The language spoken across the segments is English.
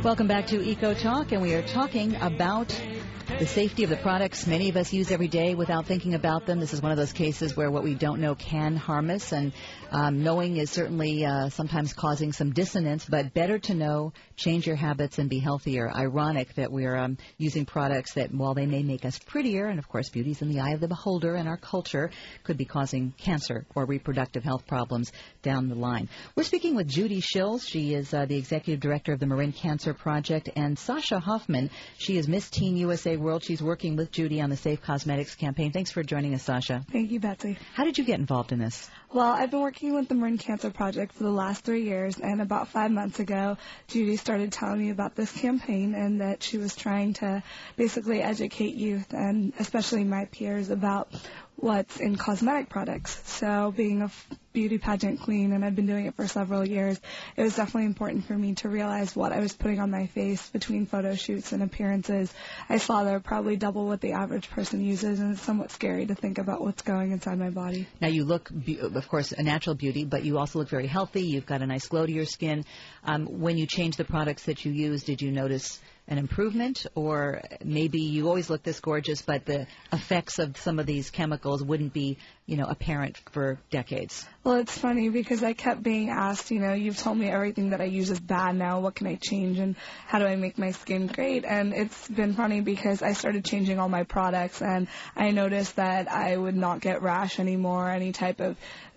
Welcome back to Eco Talk, and we are talking about the safety of the products many of us use every day without thinking about them. This is one of those cases where what we don't know can harm us, and knowing is certainly sometimes causing some dissonance, but better to know, change your habits, and be healthier. Ironic that we're using products that, while they may make us prettier, and of course beauty's in the eye of the beholder in our culture, could be causing cancer or reproductive health problems down the line. We're speaking with Judy Schills. She is the Executive Director of the Marin Cancer Project, and Sasha Hoffman. She is Miss Teen USA World. She's working with Judy on the Safe Cosmetics campaign. Thanks for joining us, Sasha. Thank you, Betsy. How did you get involved in this? Well, I've been working with the Marin Cancer Project for the last 3 years, and about 5 months ago, Judy started telling me about this campaign and that she was trying to basically educate youth, and especially my peers, about what's in cosmetic products. So being a beauty pageant queen, and I've been doing it for several years, it was definitely important for me to realize what I was putting on my face between photo shoots and appearances. I saw they're probably double what the average person uses, and it's somewhat scary to think about what's going inside my body. Now, you look, of course, a natural beauty, but you also look very healthy. You've got a nice glow to your skin. When you changed the products that you use, did you notice an improvement, or maybe you always look this gorgeous, but the effects of some of these chemicals wouldn't be, apparent for decades? Well, it's funny because I kept being asked, you've told me everything that I use is bad now. What can I change, and how do I make my skin great? And it's been funny because I started changing all my products, and I noticed that I would not get rash anymore, any type of,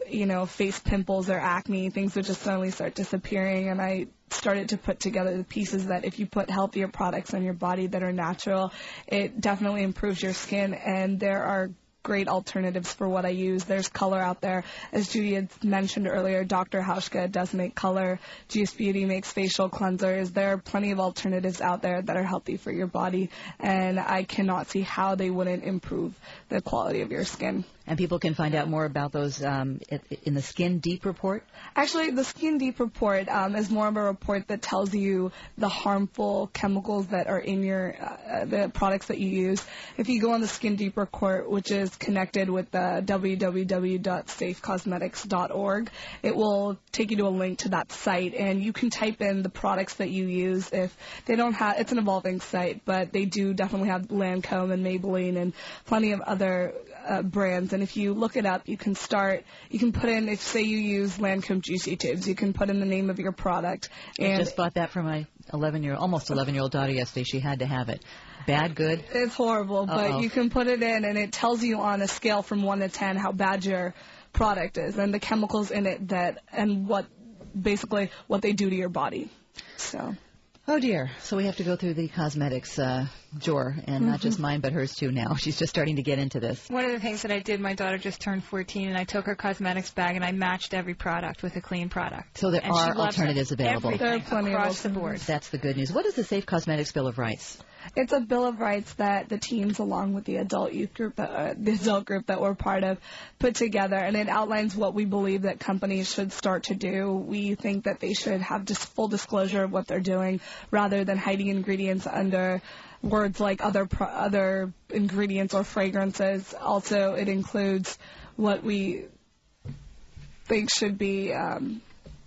face pimples or acne. Things would just suddenly start disappearing, and I started to put together the pieces that if you put healthier products on your body that are natural, it definitely improves your skin, and there are great alternatives for what I use. There's color out there. As Judy had mentioned earlier, Dr. Hauschka does make color. Juice Beauty makes facial cleansers. There are plenty of alternatives out there that are healthy for your body, and I cannot see how they wouldn't improve the quality of your skin. And people can find out more about those in the Skin Deep report? Actually, the Skin Deep report is more of a report that tells you the harmful chemicals that are in your the products that you use. If you go on the Skin Deep report, which is connected with the www.safecosmetics.org, it will take you to a link to that site, and you can type in the products that you use. If they don't have, it's an evolving site, but they do definitely have Lancome and Maybelline and plenty of other brands. And if you look it up, you can put in, if say you use Lancome Juicy Tubes, you can put in the name of your product. And I just bought that for my almost 11-year-old daughter yesterday. She had to have it. Bad, good? It's horrible, but you can put it in, and it tells you on a scale from 1 to 10 how bad your product is, and the chemicals in it and what they do to your body. So. Oh, dear. So we have to go through the cosmetics drawer, and not just mine, but hers, too, now. She's just starting to get into this. One of the things that I did, my daughter just turned 14, and I took her cosmetics bag, and I matched every product with a clean product. So there are alternatives available. There are plenty across the board. That's the good news. What is the Safe Cosmetics Bill of Rights? It's a Bill of Rights that the teens, along with the adult group that we're part of, put together, and it outlines what we believe that companies should start to do. We think that they should have just full disclosure of what they're doing, rather than hiding ingredients under words like other ingredients or fragrances. Also, it includes what we think should be. And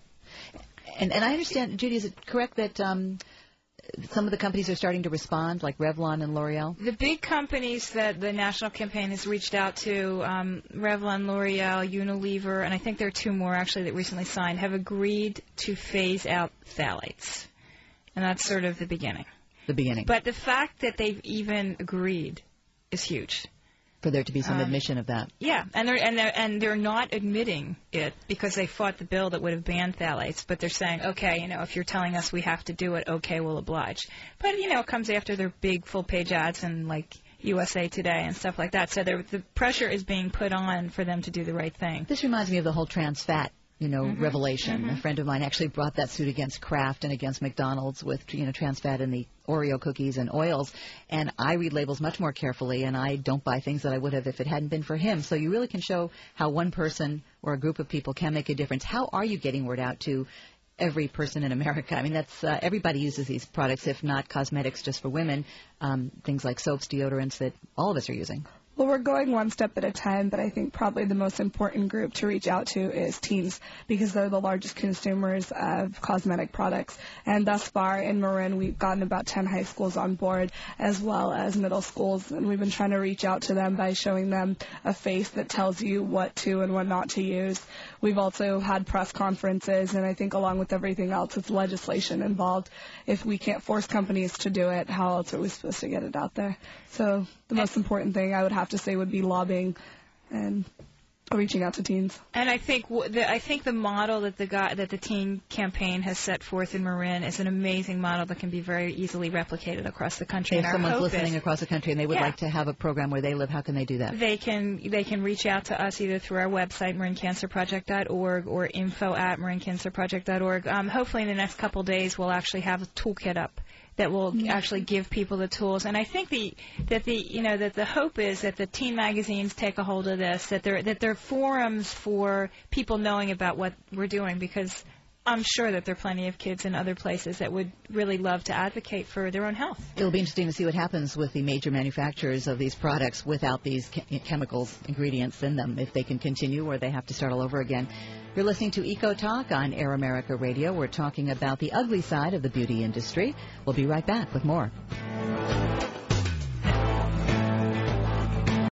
I understand, Judy, is it correct that some of the companies are starting to respond, like Revlon and L'Oreal? The big companies that the national campaign has reached out to, Revlon, L'Oreal, Unilever, and I think there are 2 more actually that recently signed, have agreed to phase out phthalates. And that's sort of the beginning. The beginning. But the fact that they've even agreed is huge. For there to be some admission of that. Yeah, and they're not admitting it because they fought the bill that would have banned phthalates, but they're saying, okay, if you're telling us we have to do it, okay, we'll oblige. But, it comes after their big full-page ads in, like, USA Today and stuff like that. So the pressure is being put on for them to do the right thing. This reminds me of the whole trans fat revelation. A friend of mine actually brought that suit against Kraft and against McDonald's with, trans fat in the Oreo cookies and oils. And I read labels much more carefully, and I don't buy things that I would have if it hadn't been for him. So you really can show how one person or a group of people can make a difference. How are you getting word out to every person in America? I mean, that's everybody uses these products, if not cosmetics just for women, things like soaps, deodorants that all of us are using. Well, we're going one step at a time, but I think probably the most important group to reach out to is teens, because they're the largest consumers of cosmetic products. And thus far in Marin, we've gotten about 10 high schools on board, as well as middle schools, and we've been trying to reach out to them by showing them a face that tells you what to and what not to use. We've also had press conferences, and I think along with everything else, it's legislation involved. If we can't force companies to do it, how else are we supposed to get it out there? So the most important thing I would have to say would be lobbying and reaching out to teens. And I think the model that the teen campaign has set forth in Marin is an amazing model that can be very easily replicated across the country. If someone's listening across the country and they would like to have a program where they live, how can they do that? They can reach out to us either through our website, marincancerproject.org, or info@marincancerproject.org. Hopefully in the next couple days we'll actually have a toolkit up that will actually give people the tools. And I think that the hope is that the teen magazines take a hold of this, that they're forums for people knowing about what we're doing, because I'm sure that there are plenty of kids in other places that would really love to advocate for their own health. It'll be interesting to see what happens with the major manufacturers of these products without these chemicals, ingredients in them, if they can continue or they have to start all over again. You're listening to Eco Talk on Air America Radio. We're talking about the ugly side of the beauty industry. We'll be right back with more.